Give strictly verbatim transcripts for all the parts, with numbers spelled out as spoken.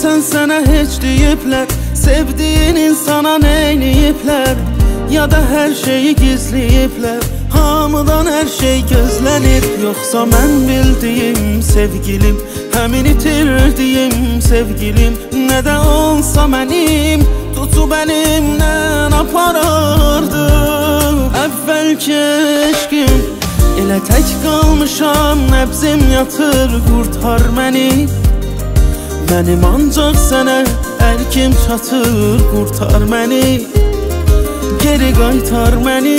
Görürsən sənə heç deyiblər, sevdiyin insana neyniyiblər, ya da hər şeyi gizləyiblər, hamıdan hər şey gözlənir. Yoxsa mən bildiyim sevgilim, həmin itirdiyim sevgilim, nə də olsa mənim tutub əlimdən aparardı. Əvvəlki eşqim, elə tək qalmışam, nəbzim yatır, qurtar məni. Mənim ancaq sənə ərkim çatır, qurtar məni, geri qaytar məni.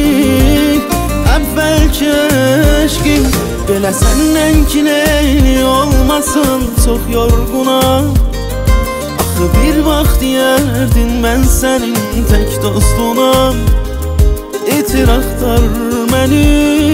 Əvvəlki eşqim, belə səndən kineyli olmasın, çox yorğunam. Axı bir vaxt deyərdin mən sənin tək dostunam, itir axtar məni.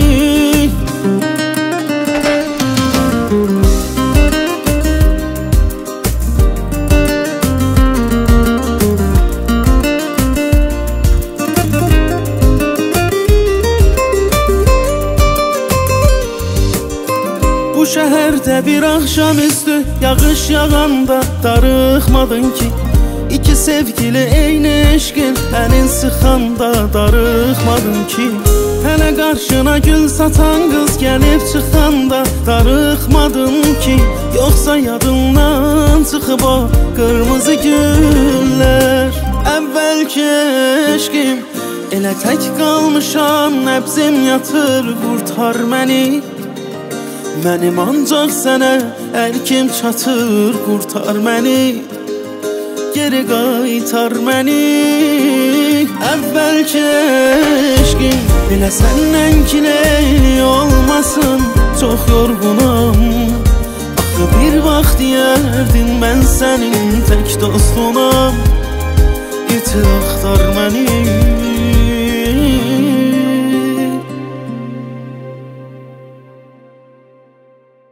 Bu şəhərdə bir axşamüstü yağış yağanda darıxmadın ki, İki sevgili eyni eşqin əlin sıxanda darıxmadın ki, hələ qarşına gül satan qız gəlib çıxanda darıxmadın ki, yoxsa yadından çıxıb o qırmızı güllər. Əvvəlki eşqim, elə tək qalmışam, nəbzim yatır, qurtar məni. Mənim ancaq sənə ərkim çatır, qurtar məni, geri qaytar məni. Əvvəlki eşqim, elə səndən kineyli olmasın, çox yorğunam. Axı bir vaxt deyərdin mən sənin tək dostunam, itir axtar məni.